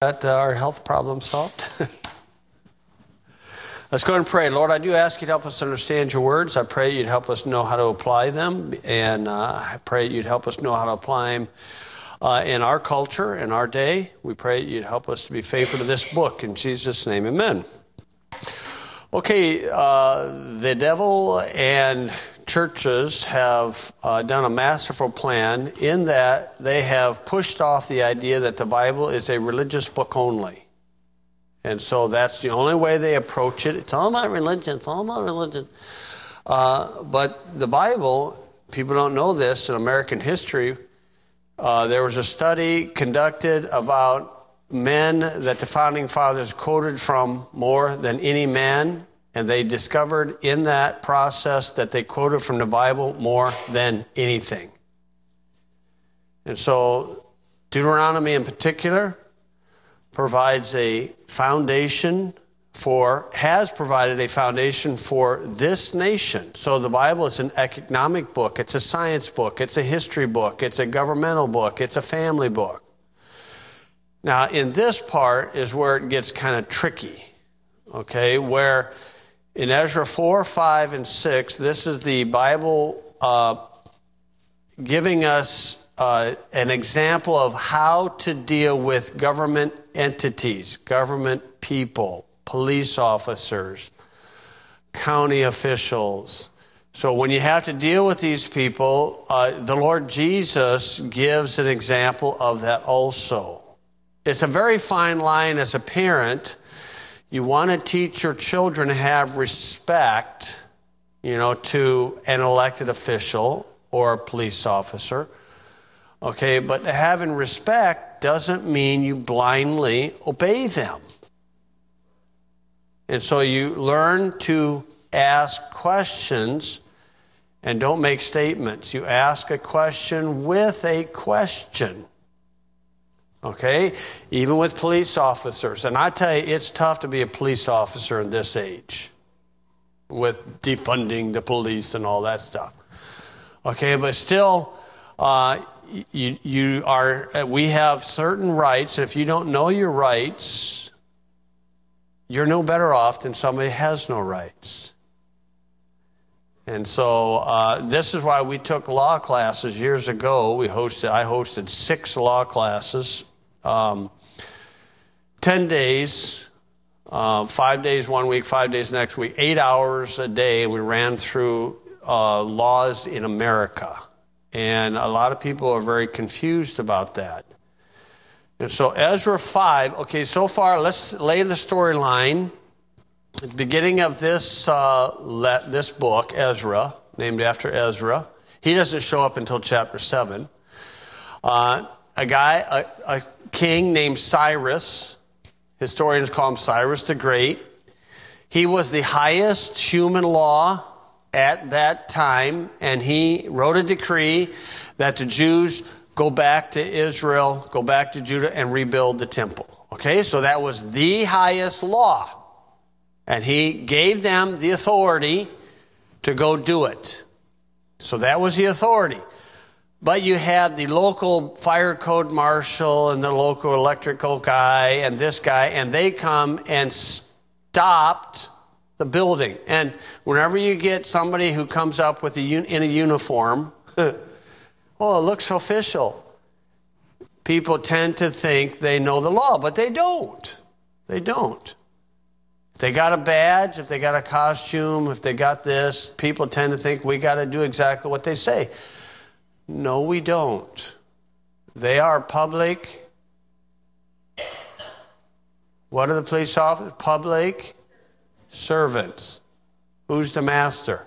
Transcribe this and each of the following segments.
Got our health problem solved? Let's go and pray. Lord, I do ask you to help us understand your words. I pray you'd help us know how to apply them. And I pray you'd help us know how to apply them in our culture, in our day. We pray you'd help us to be faithful to this book. In Jesus' name, amen. Okay, the devil and churches have done a masterful plan in that they have pushed off the idea that the Bible is a religious book only. And so that's the only way they approach it. It's all about religion. It's all about religion. But the Bible, people don't know this, in American history, there was a study conducted about men that the Founding Fathers quoted from more than any man. And they discovered in that process that they quoted from the Bible more than anything. And so Deuteronomy in particular provides a foundation has provided a foundation for this nation. So the Bible is an economic book, it's a science book, it's a history book, it's a governmental book, it's a family book. Now in this part is where it gets kind of tricky, okay, where in Ezra 4, 5, and 6, this is the Bible giving us an example of how to deal with government entities, government people, police officers, county officials. So when you have to deal with these people, the Lord Jesus gives an example of that also. It's a very fine line as a parent. You want to teach your children to have respect, to an elected official or a police officer. Okay, but having respect doesn't mean you blindly obey them. And so you learn to ask questions and don't make statements. You ask a question with a question. Okay, even with police officers. And I tell you, it's tough to be a police officer in this age with defunding the police and all that stuff. Okay, but still, we have certain rights. If you don't know your rights, you're no better off than somebody who has no rights. And so this is why we took law classes years ago. I hosted 6 law classes. 10 days, 5 days one week, 5 days next week, 8 hours a day, and we ran through laws in America. And a lot of people are very confused about that. And so Ezra 5, okay, so far let's lay the storyline. At the beginning of this book, Ezra, named after Ezra, he doesn't show up until chapter 7. A king named Cyrus, historians call him Cyrus the Great. He was the highest human law at that time, and he wrote a decree that the Jews go back to Israel, go back to Judah, and rebuild the temple. Okay, so that was the highest law. And he gave them the authority to go do it. So that was the authority. But you had the local fire code marshal and the local electrical guy and this guy, and they come and stopped the building. And whenever you get somebody who comes up with in a uniform, it looks official. People tend to think they know the law, but they don't. They don't. If they got a badge, if they got a costume, if they got this, people tend to think we got to do exactly what they say. No, we don't. They are public. What are the police officers? Public servants. Who's the master?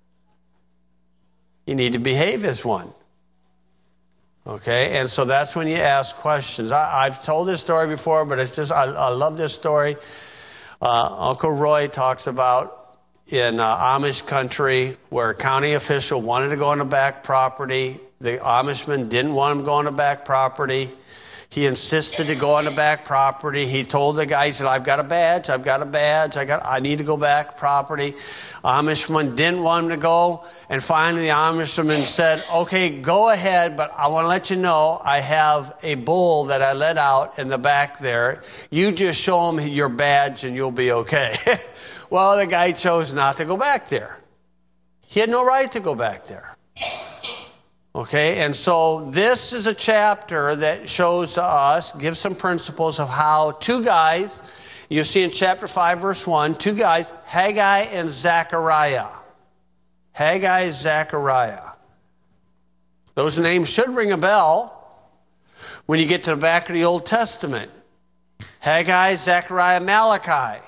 You need to behave as one. Okay, and so that's when you ask questions. I've told this story before, but it's just, I love this story. Uncle Roy talks about in Amish country where a county official wanted to go on the back property. The Amishman didn't want him to go on the back property. He insisted to go on the back property. He told the guy, he said, I've got a badge, I need to go back property. Amishman didn't want him to go. And finally the Amishman said, okay, go ahead, but I want to let you know I have a bull that I let out in the back there. You just show him your badge and you'll be okay. Well, the guy chose not to go back there. He had no right to go back there. Okay, and so this is a chapter that shows us, gives some principles of how two guys, you see in chapter 5, verse 1, two guys, Haggai and Zechariah. Haggai, Zechariah. Those names should ring a bell when you get to the back of the Old Testament. Haggai, Zechariah, Malachi.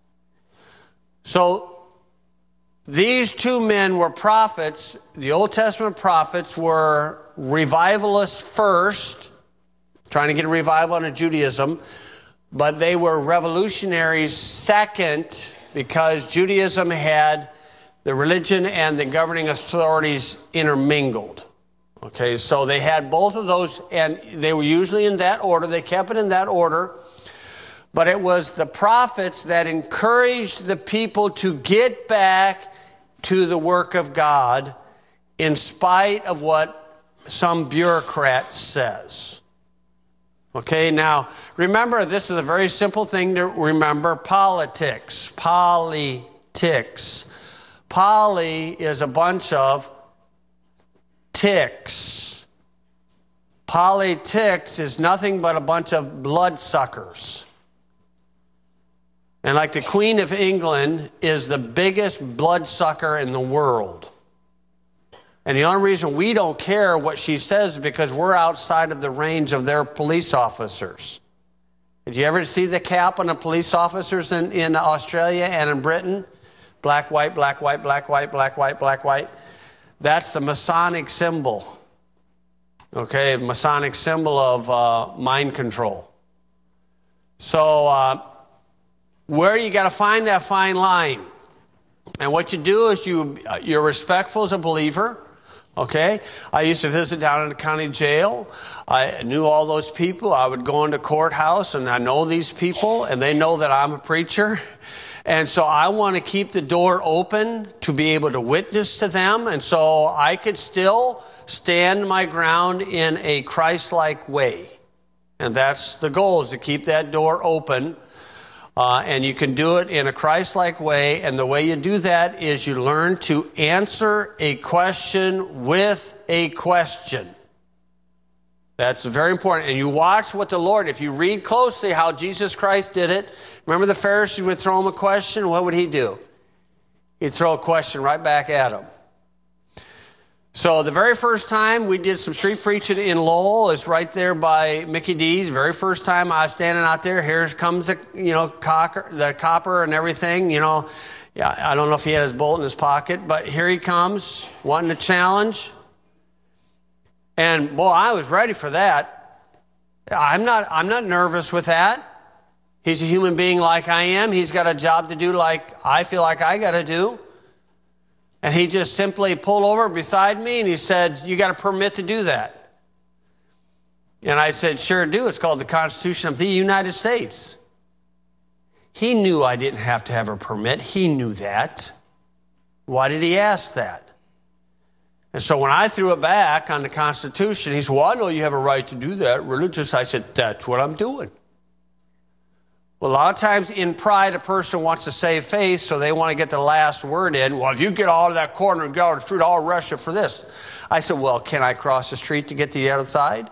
So these two men were prophets. The Old Testament prophets were revivalists first, trying to get a revival into Judaism, but they were revolutionaries second because Judaism had the religion and the governing authorities intermingled. Okay, so they had both of those, and they were usually in that order. They kept it in that order. But it was the prophets that encouraged the people to get back to the work of God in spite of what some bureaucrat says. Okay, now remember, this is a very simple thing to remember. Politics. Poly is a bunch of ticks. Politics is nothing but a bunch of bloodsuckers. And like the Queen of England is the biggest bloodsucker in the world. And the only reason we don't care what she says is because we're outside of the range of their police officers. Did you ever see the cap on the police officers in Australia and in Britain? Black, white, black, white, black, white, black, white, black, white. That's the Masonic symbol. Okay, Masonic symbol of mind control. So, where you got to find that fine line. And what you do is you're respectful as a believer. Okay? I used to visit down in the county jail. I knew all those people. I would go into courthouse and I know these people and they know that I'm a preacher. And so I want to keep the door open to be able to witness to them. And so I could still stand my ground in a Christ-like way. And that's the goal, is to keep that door open. And you can do it in a Christ-like way. And the way you do that is you learn to answer a question with a question. That's very important. And you watch what the Lord, if you read closely how Jesus Christ did it. Remember the Pharisees would throw him a question? What would he do? He'd throw a question right back at him. So the very first time we did some street preaching in Lowell is right there by Mickey D's. Very first time I was standing out there, here comes the copper and everything. Yeah, I don't know if he had his bolt in his pocket, but here he comes, wanting to challenge. And boy, I was ready for that. I'm not nervous with that. He's a human being like I am. He's got a job to do like I feel like I got to do. And he just simply pulled over beside me and he said, "You got a permit to do that?" And I said, "Sure do. It's called the Constitution of the United States." He knew I didn't have to have a permit. He knew that. Why did he ask that? And so when I threw it back on the Constitution, he said, "Well, I know you have a right to do that. Religious." I said, "That's what I'm doing." Well, a lot of times in pride, a person wants to save face, so they want to get the last word in. "Well, if you get out of that corner and get out of the street, I'll arrest you for this." I said, "Well, can I cross the street to get to the other side?"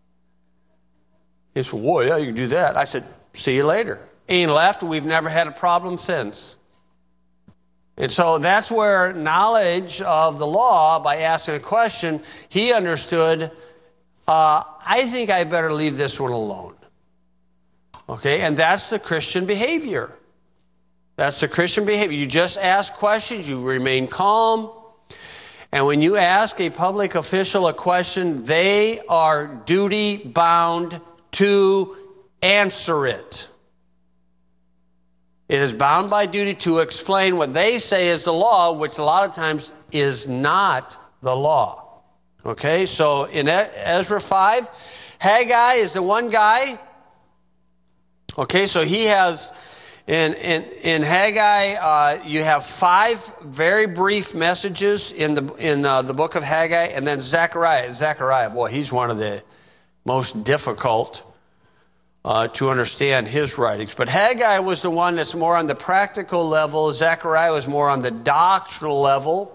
He said, "Well, yeah, you can do that." I said, "See you later." He left. We've never had a problem since. And so that's where knowledge of the law, by asking a question, he understood, I think I better leave this one alone. Okay, and that's the Christian behavior. That's the Christian behavior. You just ask questions, you remain calm. And when you ask a public official a question, they are duty bound to answer it. It is bound by duty to explain what they say is the law, which a lot of times is not the law. Okay, so in Ezra 5, Haggai is the one guy. Okay, so he has, in Haggai, you have 5 very brief messages in the book of Haggai, and then Zechariah. Zechariah, boy, he's one of the most difficult to understand his writings. But Haggai was the one that's more on the practical level. Zechariah was more on the doctrinal level.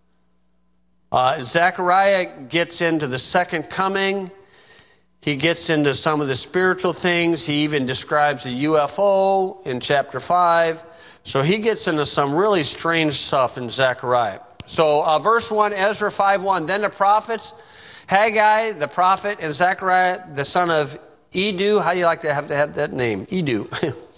Zechariah gets into the second coming. He gets into some of the spiritual things. He even describes a UFO in chapter 5. So he gets into some really strange stuff in Zechariah. So verse 1, Ezra 5:1. Then the prophets, Haggai, the prophet, and Zechariah, the son of Edu. How do you like to have that name? Edu.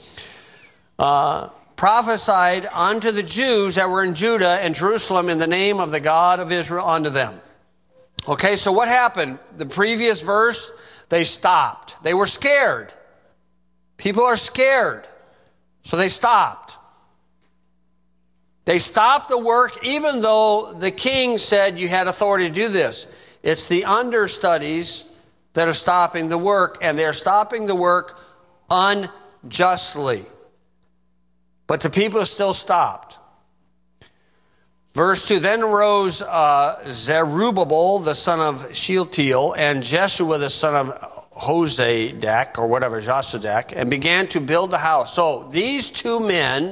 Prophesied unto the Jews that were in Judah and Jerusalem in the name of the God of Israel unto them. Okay, so what happened? The previous verse, they stopped. They were scared. People are scared. So they stopped. They stopped the work even though the king said you had authority to do this. It's the understudies that are stopping the work, and they're stopping the work unjustly. But the people still stopped. Verse 2, then arose Zerubbabel, the son of Shealtiel, and Jeshua, the son of Jozadak, or whatever, Josadak, and began to build the house. So these 2 men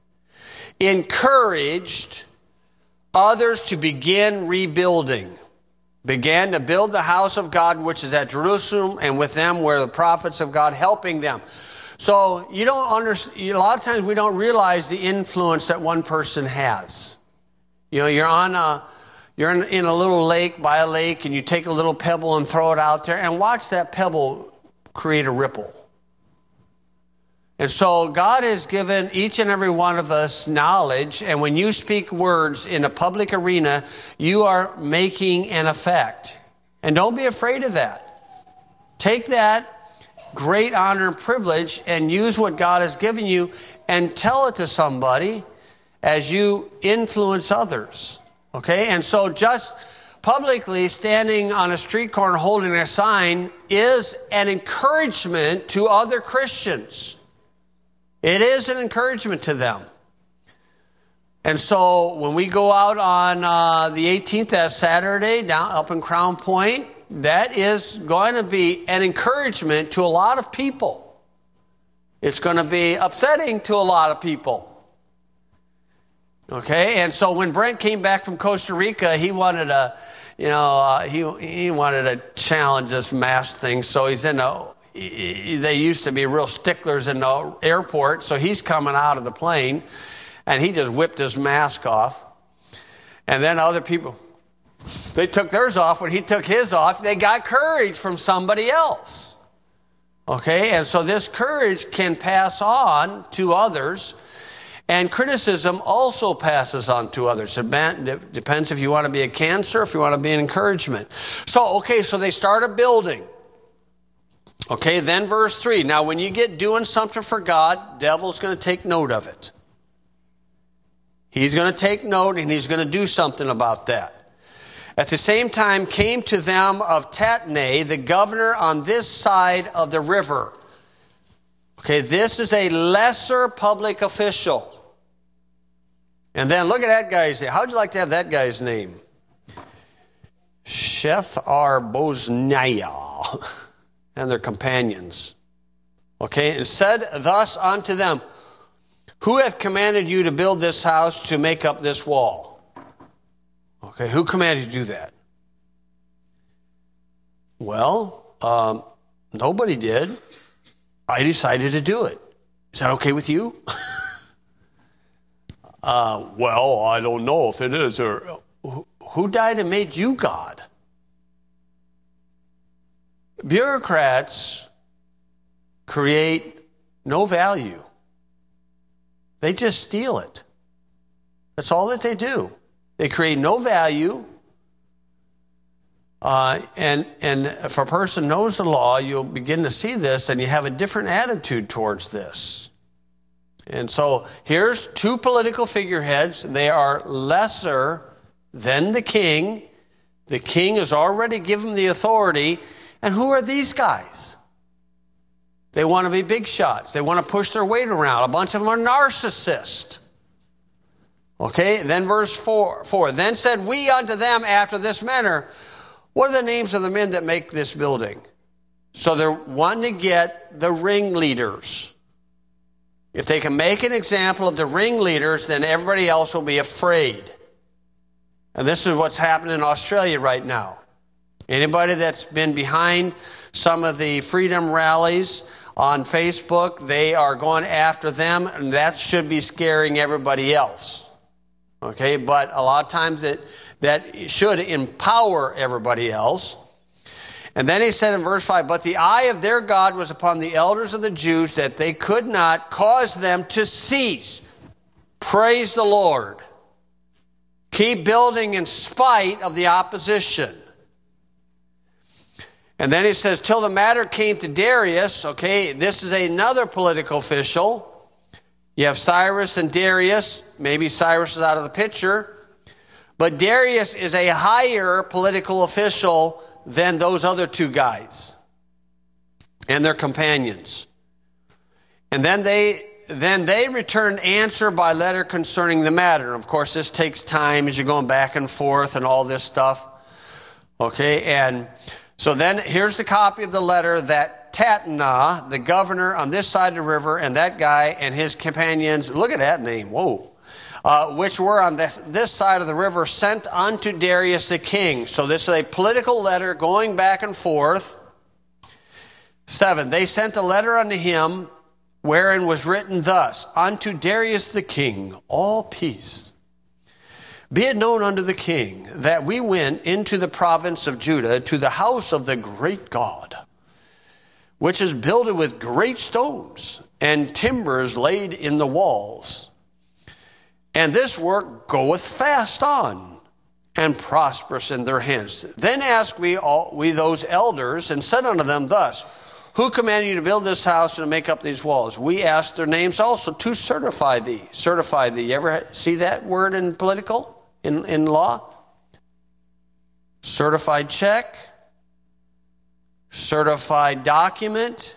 encouraged others to begin rebuilding. Began to build the house of God, which is at Jerusalem, and with them were the prophets of God helping them. So you don't understand. A lot of times we don't realize the influence that one person has. You know, you're in a little lake, by a lake, and you take a little pebble and throw it out there, and watch that pebble create a ripple. And so God has given each and every one of us knowledge, and when you speak words in a public arena, you are making an effect. And don't be afraid of that. Take that great honor and privilege and use what God has given you and tell it to somebody as you influence others. Okay? And so just publicly standing on a street corner holding a sign is an encouragement to other Christians. It is an encouragement to them. And so when we go out on the 18th, that Saturday, down up in Crown Point, that is going to be an encouragement to a lot of people. It's going to be upsetting to a lot of people. Okay, and so when Brent came back from Costa Rica, he wanted to, he wanted to challenge this mask thing. So he's in they used to be real sticklers in the airport, so he's coming out of the plane, and he just whipped his mask off. And then other people, they took theirs off. When he took his off, they got courage from somebody else. Okay, and so this courage can pass on to others, and criticism also passes on to others. It depends if you want to be a cancer, if you want to be an encouragement. So they started building. Okay, then verse 3. Now, when you get doing something for God, devil's going to take note of it. He's going to take note, and he's going to do something about that. At the same time, came to them of Tatnai, the governor on this side of the river. Okay, this is a lesser public official. And then look at that guy's name. How would you like to have that guy's name? Shethar-boznaiah. And their companions. Okay, and said thus unto them, who hath commanded you to build this house to make up this wall? Okay, who commanded you to do that? Well, nobody did. I decided to do it. Is that okay with you? Well, I don't know if it is. Or who died and made you God? Bureaucrats create no value. They just steal it. That's all that they do. They create no value. And if a person knows the law, you'll begin to see this, and you have a different attitude towards this. And so here's 2 political figureheads. They are lesser than the king. The king has already given the authority, And who are these guys? They want to be big shots. They want to push their weight around. A bunch of them are narcissists. Okay, then verse 4. Then said we unto them after this manner, what are the names of the men that make this building? So they're wanting to get the ringleaders. If they can make an example of the ringleaders, then everybody else will be afraid. And this is what's happening in Australia right now. Anybody that's been behind some of the freedom rallies on Facebook, they are going after them, and that should be scaring everybody else. Okay, but a lot of times that should empower everybody else. And then he said in verse 5, but the eye of their God was upon the elders of the Jews, that they could not cause them to cease. Praise the Lord. Keep building in spite of the opposition. And then he says, till the matter came to Darius. Okay, this is another political official. You have Cyrus and Darius. Maybe Cyrus is out of the picture. But Darius is a higher political official than those other two guys and their companions. And then they returned answer by letter concerning the matter. Of course, this takes time as you're going back and forth and all this stuff. Okay, and so then here's the copy of the letter that Tatnah, the governor on this side of the river, and that guy and his companions, look at that name, whoa, which were on this side of the river, sent unto Darius the king. So this is a political letter going back and forth. 7, they sent a letter unto him, wherein was written thus, unto Darius the king, all peace. Be it known unto the king that we went into the province of Judah to the house of the great God, which is builded with great stones and timbers laid in the walls. And this work goeth fast on and prosperous in their hands. Then asked we those elders and said unto them thus, who commanded you to build this house and to make up these walls? We asked their names also to certify thee. Certify thee. You ever see that word in political? In law? Certified check, certified document.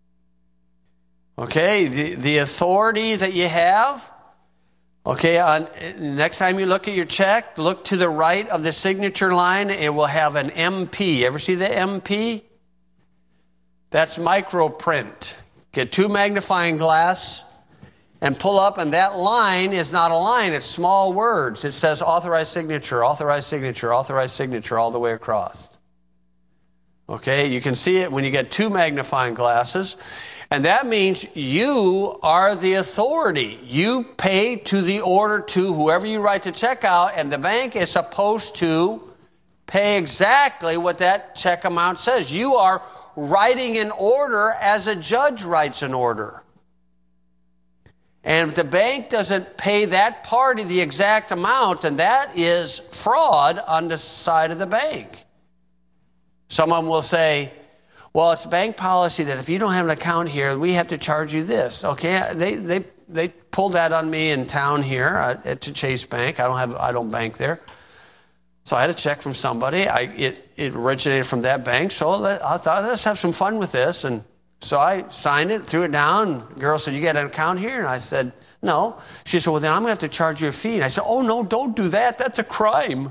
Okay, the authority that you have. Okay, next time you look at your check, look to the right of the signature line. It will have an MP. Ever see the MP? That's microprint. Get 2 magnifying glass and pull up, and that line is not a line, it's small words. It says authorized signature, authorized signature, authorized signature all the way across. Okay, you can see it when you get 2 magnifying glasses. And that means you are the authority. You pay to the order to whoever you write the check out, and the bank is supposed to pay exactly what that check amount says. You are writing an order as a judge writes an order. And if the bank doesn't pay that party the exact amount, then that is fraud on the side of the bank. Someone will say, well, it's bank policy that if you don't have an account here, we have to charge you this. Okay, they pulled that on me in town here at Chase Bank. I don't bank there. So I had a check from somebody. It originated from that bank. So I thought, let's have some fun with this. And so I signed it, threw it down. The girl said, you got an account here? And I said, no. She said, well, then I'm going to have to charge you a fee. And I said, oh, no, don't do that. That's a crime.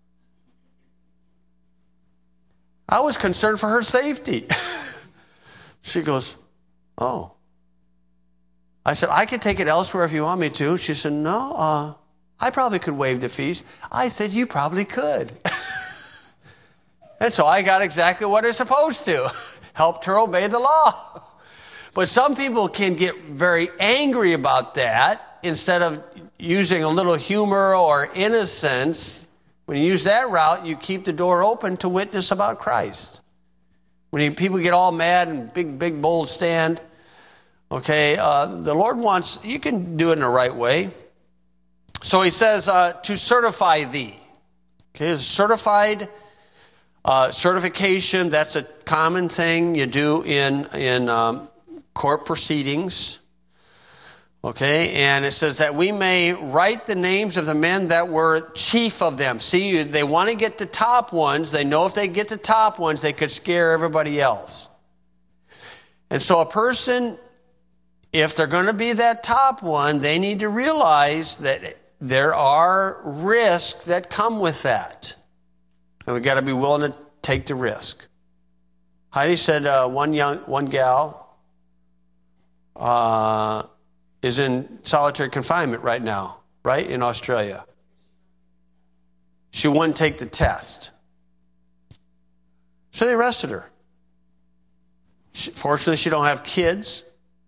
I was concerned for her safety. She goes, oh. I said, I could take it elsewhere if you want me to. She said, no, I probably could waive the fees. I said, you probably could. And so I got exactly what I'm supposed to. Helped her obey the law. But some people can get very angry about that instead of using a little humor or innocence. When you use that route, you keep the door open to witness about Christ. When people get all mad and big, bold stand, okay, the Lord wants, you can do it in the right way. So he says, to certify thee. Okay, certified certification, that's a common thing you do in court proceedings. Okay, and it says that we may write the names of the men that were chief of them. See, they want to get the top ones. They know if they get the top ones, they could scare everybody else. And so a person, if they're going to be that top one, they need to realize that there are risks that come with that. And we've got to be willing to take the risk. Heidi said one gal is in solitary confinement right now, right, in Australia. She wouldn't take the test. So they arrested her. Fortunately, she don't have kids.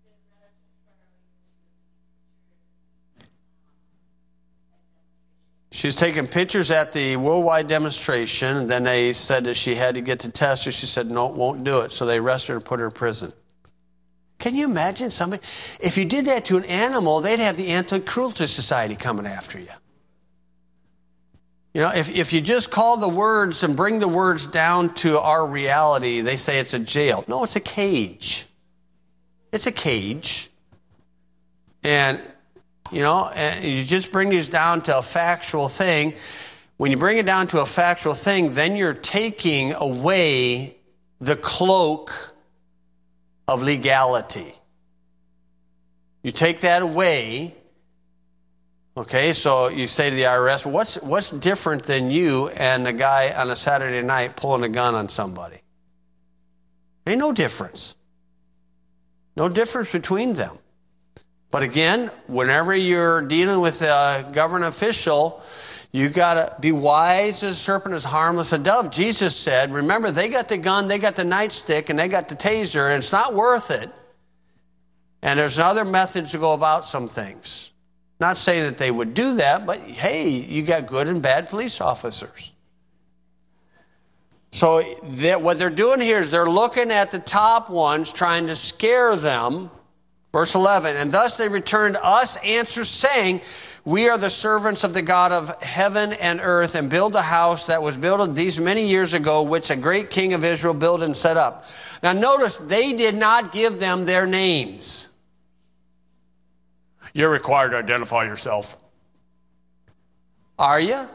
She's taking pictures at the worldwide demonstration, and then they said that she had to get the test, and she said, no, won't do it. So they arrested her and put her in prison. Can you imagine somebody? If you did that to an animal, they'd have the Anti-Cruelty Society coming after you. You know, if you just call the words and bring the words down to our reality, they say it's a jail. No, it's a cage. It's a cage. And, you know, and you just bring these down to a factual thing. When you bring it down to a factual thing, then you're taking away the cloak of legality. You take that away. Okay, so you say to the IRS, what's different than you and the guy on a Saturday night pulling a gun on somebody? Ain't no difference. No difference between them. But again, whenever you're dealing with a government official, you got to be wise as a serpent, as harmless as a dove. Jesus said, remember, they got the gun, they got the nightstick, and they got the taser, and it's not worth it. And there's other methods to go about some things. Not saying that they would do that, but hey, you got good and bad police officers. So what they're doing here is they're looking at the top ones, trying to scare them. Verse 11, and thus they returned us answers saying, we are the servants of the God of heaven and earth, and build a house that was built these many years ago, which a great king of Israel built and set up. Now notice, they did not give them their names. You're required to identify yourself. Are you?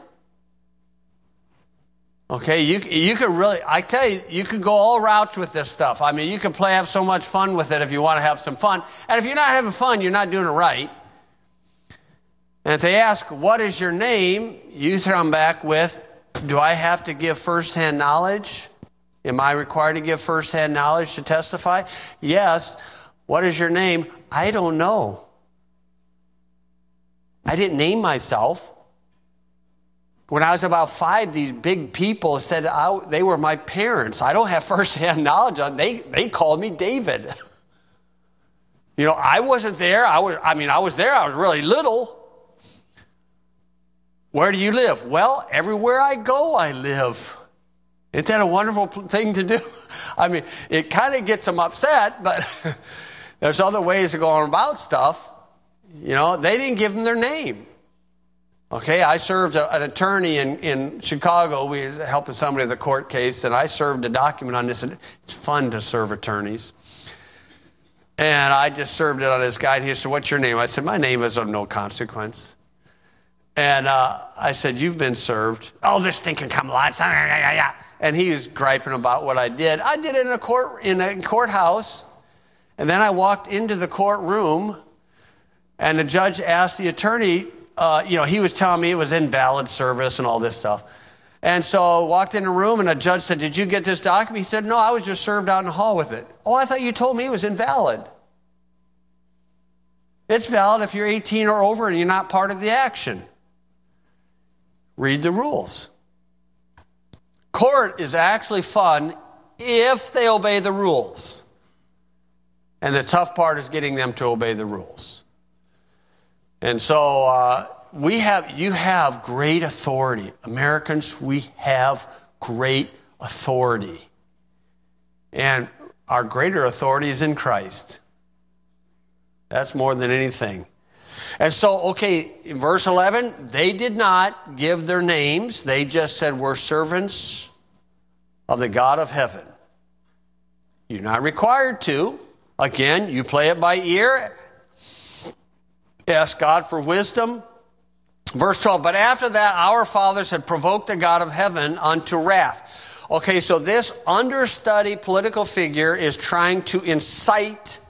Okay, you could really, I tell you, you could go all routes with this stuff. I mean, you can have so much fun with it if you want to have some fun. And if you're not having fun, you're not doing it right. And if they ask, what is your name? You throw them back with, do I have to give firsthand knowledge? Am I required to give firsthand knowledge to testify? Yes. What is your name? I don't know. I didn't name myself. When I was about 5, these big people said they were my parents. I don't have firsthand knowledge. They called me David. You know, I wasn't there. I was there. I was really little. Where do you live? Well, everywhere I go, I live. Isn't that a wonderful thing to do? I mean, it kind of gets them upset, but there's other ways of going about stuff. You know, they didn't give them their name. Okay, I served an attorney in Chicago. We were helping somebody with a court case, and I served a document on this. And it's fun to serve attorneys. And I just served it on this guy. And he said, what's your name? I said, my name is of no consequence. And I said, you've been served. Oh, this thing can come alive. And he was griping about what I did. I did it in a courthouse. And then I walked into the courtroom, and the judge asked the attorney, he was telling me it was invalid service and all this stuff. And so I walked in the room, and the judge said, did you get this document? He said, no, I was just served out in the hall with it. Oh, I thought you told me it was invalid. It's valid if you're 18 or over and you're not part of the action. Read the rules. Court is actually fun if they obey the rules. And the tough part is getting them to obey the rules. And so you have great authority. Americans, we have great authority. And our greater authority is in Christ. That's more than anything. And so, okay, in verse 11, they did not give their names. They just said, we're servants of the God of heaven. You're not required to. Again, you play it by ear. Ask God for wisdom. Verse 12, but after that our fathers had provoked the God of heaven unto wrath. Okay, so this understudy political figure is trying to incite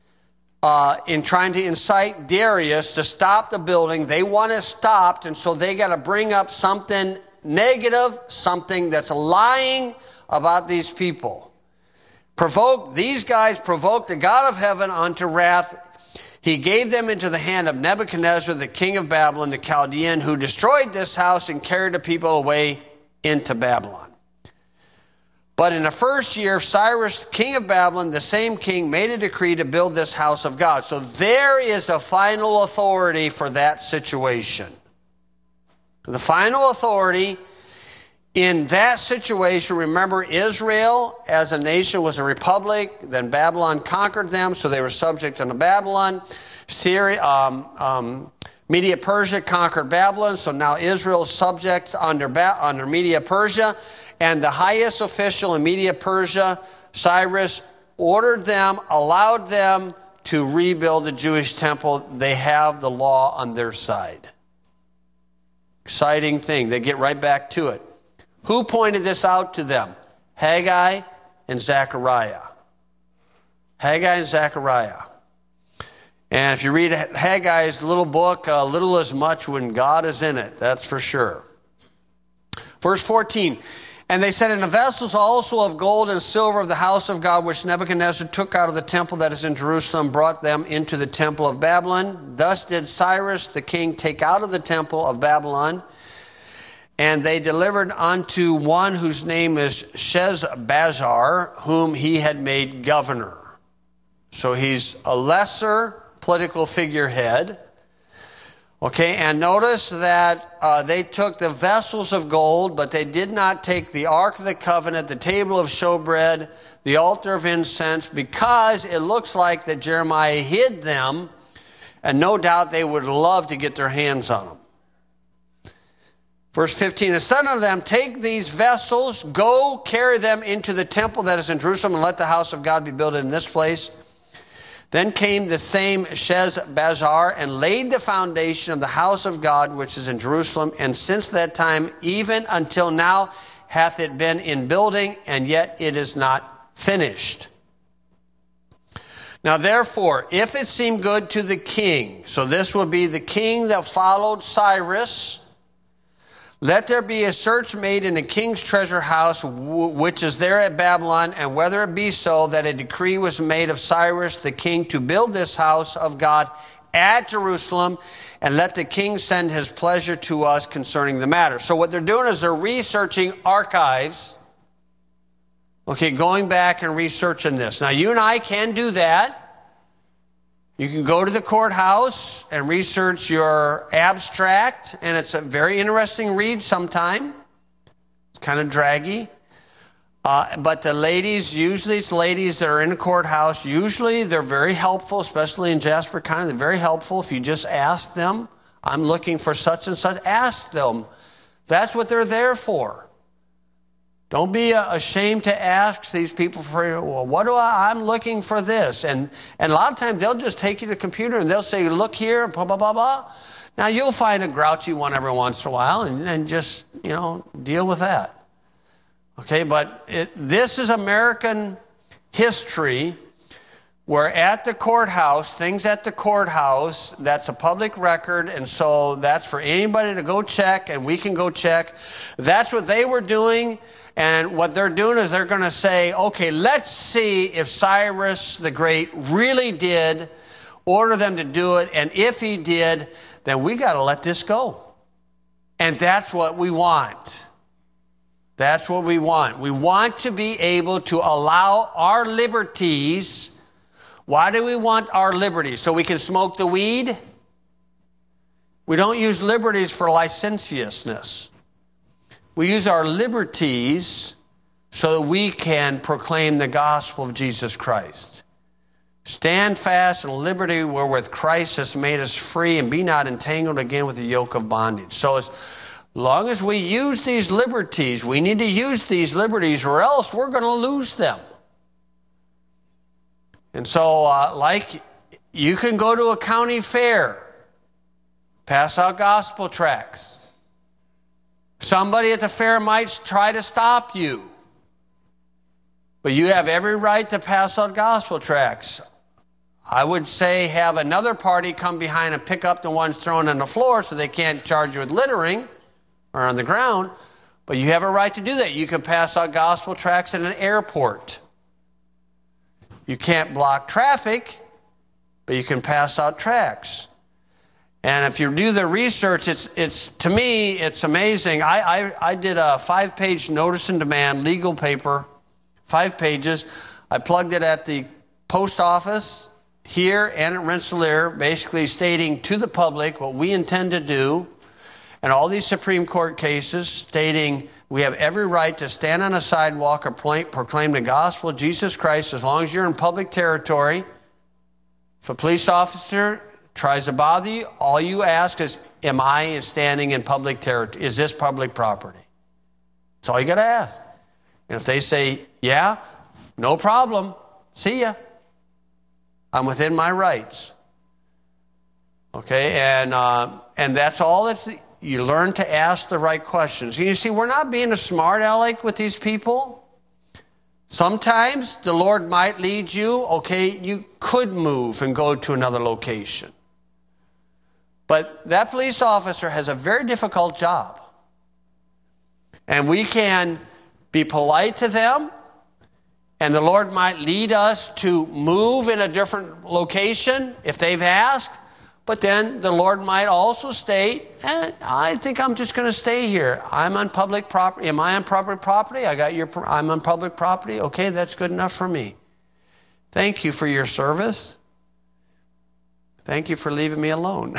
Darius to stop the building. They want it stopped, and so they got to bring up something negative, something that's lying about these people. These guys provoked the God of heaven unto wrath. He gave them into the hand of Nebuchadnezzar, the king of Babylon, the Chaldean, who destroyed this house and carried the people away into Babylon. But in the first year of Cyrus, king of Babylon, the same king made a decree to build this house of God. So there is the final authority for that situation. The final authority in that situation, remember, Israel as a nation was a republic. Then Babylon conquered them, so they were subject unto Babylon. Media Persia conquered Babylon, so now Israel is subject under Media Persia. And the highest official in Media Persia, Cyrus, allowed them to rebuild the Jewish temple. They have the law on their side. Exciting thing. They get right back to it. Who pointed this out to them? Haggai and Zechariah. Haggai and Zechariah. And if you read Haggai's little book, little as much when God is in it, that's for sure. Verse 14, and they said, in the vessels also of gold and silver of the house of God, which Nebuchadnezzar took out of the temple that is in Jerusalem, brought them into the temple of Babylon. Thus did Cyrus the king take out of the temple of Babylon, and they delivered unto one whose name is Sheshbazzar, whom he had made governor. So he's a lesser political figurehead. Okay, and notice that they took the vessels of gold, but they did not take the Ark of the Covenant, the table of showbread, the altar of incense, because it looks like that Jeremiah hid them, and no doubt they would love to get their hands on them. Verse 15, and said unto them, take these vessels, go carry them into the temple that is in Jerusalem, and let the house of God be built in this place. Then came the same Sheshbazzar and laid the foundation of the house of God, which is in Jerusalem. And since that time, even until now, hath it been in building, and yet it is not finished. Now therefore, if it seem good to the king, so this would be the king that followed Cyrus, let there be a search made in the king's treasure house, which is there at Babylon, and whether it be so that a decree was made of Cyrus the king to build this house of God at Jerusalem, and let the king send his pleasure to us concerning the matter. So what they're doing is they're researching archives, okay, going back and researching this. Now you and I can do that. You can go to the courthouse and research your abstract, and it's a very interesting read sometime. It's kind of draggy. But the ladies, usually it's ladies that are in the courthouse, usually they're very helpful, especially in Jasper County. They're very helpful if you just ask them, I'm looking for such and such. Ask them. That's what they're there for. Don't be ashamed to ask these people for, well, I'm looking for this. And a lot of times they'll just take you to the computer and they'll say, look here, blah, blah, blah, blah. Now you'll find a grouchy one every once in a while and just, deal with that. Okay, but this is American history where at the courthouse, things at the courthouse, that's a public record, and so that's for anybody to go check, and we can go check. That's what they were doing. And what they're doing is they're going to say, okay, let's see if Cyrus the Great really did order them to do it. And if he did, then we got to let this go. And that's what we want. That's what we want. We want to be able to allow our liberties. Why do we want our liberties? So we can smoke the weed? We don't use liberties for licentiousness. We use our liberties so that we can proclaim the gospel of Jesus Christ. Stand fast in liberty wherewith Christ has made us free, and be not entangled again with the yoke of bondage. So as long as we use these liberties, we need to use these liberties, or else we're going to lose them. And so, like, you can go to a county fair Pass out gospel tracts. Somebody at the fair might try to stop you. But you have every right to pass out gospel tracts. I would say have another party come behind and pick up the ones thrown on the floor so they can't charge you with littering or on the ground. But you have a right to do that. You can pass out gospel tracts in an airport. You can't block traffic, but you can pass out tracts. And if you do the research, it's to me, it's amazing. I did a 5-page notice and demand legal paper, 5 pages. I plugged it at the post office here and at Rensselaer, basically stating to the public what we intend to do, and all these Supreme Court cases stating we have every right to stand on a sidewalk or proclaim the gospel of Jesus Christ as long as you're in public territory. If a police officer tries to bother you, all you ask is, am I standing in public territory? Is this public property? That's all you got to ask. And if they say, yeah, no problem, see ya. I'm within my rights. Okay, and that's all you learn to ask the right questions. You see, we're not being a smart aleck with these people. Sometimes the Lord might lead you, okay, you could move and go to another location. But that police officer has a very difficult job. And we can be polite to them, and the Lord might lead us to move in a different location if they've asked. But then the Lord might also state, I think I'm just going to stay here. I'm on public property. Am I on public property? I'm on public property. Okay, that's good enough for me. Thank you for your service. Thank you for leaving me alone.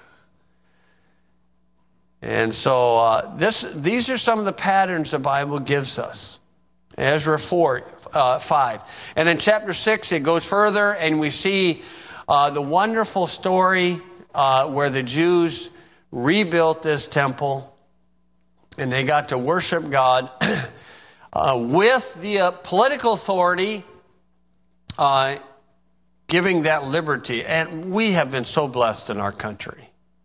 And so these are some of the patterns the Bible gives us. Ezra 5. And in chapter 6, it goes further, and we see the wonderful story where the Jews rebuilt this temple, and they got to worship God with the political authority giving that liberty. And we have been so blessed in our country.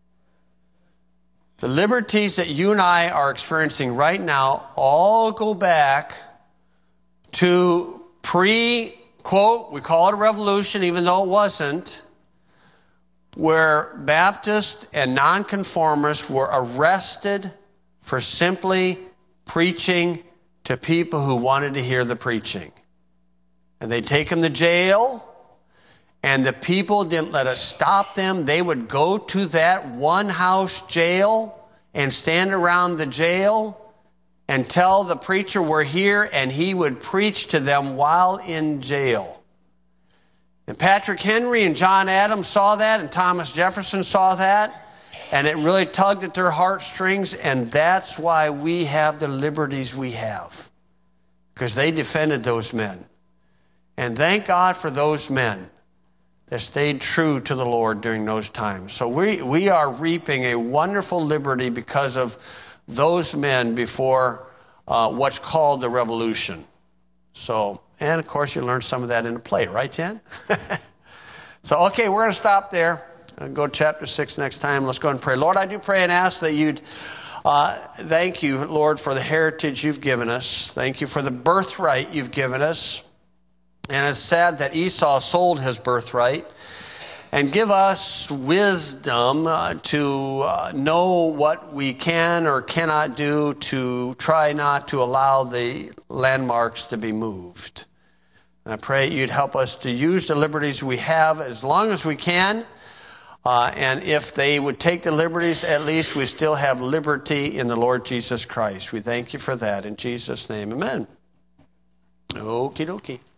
The liberties that you and I are experiencing right now all go back to quote, we call it a revolution, even though it wasn't, where Baptists and nonconformists were arrested for simply preaching to people who wanted to hear the preaching. And they'd take them to jail, and the people didn't let it stop them. They would go to that one-house jail and stand around the jail and tell the preacher we're here, and he would preach to them while in jail. And Patrick Henry and John Adams saw that, and Thomas Jefferson saw that, and it really tugged at their heartstrings, and that's why we have the liberties we have, because they defended those men. And thank God for those men that stayed true to the Lord during those times. So we are reaping a wonderful liberty because of those men before what's called the revolution. So, and of course you learned some of that in the play, right, Jen? So, okay, we're going to stop there. I'll go to chapter 6 next time. Let's go and pray. Lord, I do pray and ask that you'd thank you, Lord, for the heritage you've given us. Thank you for the birthright you've given us. And it's sad that Esau sold his birthright. And give us wisdom to know what we can or cannot do to try not to allow the landmarks to be moved. And I pray you'd help us to use the liberties we have as long as we can. And if they would take the liberties, at least we still have liberty in the Lord Jesus Christ. We thank you for that. In Jesus' name, amen. Okie dokie.